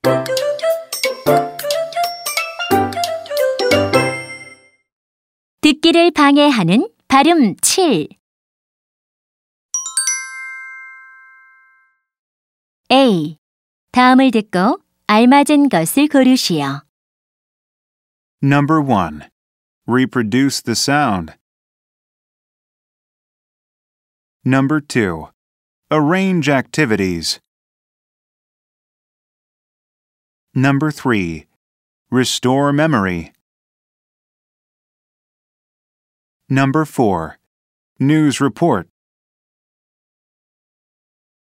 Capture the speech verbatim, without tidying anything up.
듣기를 방해하는 발음 칠. A. 다음을 듣고 알맞은 것을 고르시오. Number one. Reproduce the sound. Number two. Arrange activities. Number three. Restore memory. Number four. News report.